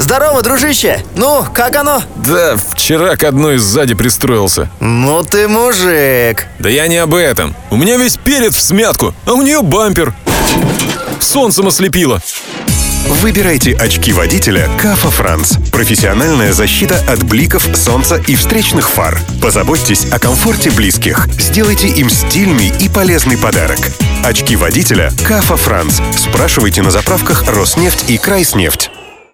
Здорово, дружище! Ну, как оно? Да, вчера к одной сзади пристроился. Ну ты мужик. Да я не об этом. У меня весь перед в смятку, а у нее бампер. Солнцем ослепило. Выбирайте очки водителя Кафа Франц. Профессиональная защита от бликов, солнца и встречных фар. Позаботьтесь о комфорте близких. Сделайте им стильный и полезный подарок. Очки водителя Кафа Франц. Спрашивайте на заправках Роснефть и Крайснефть.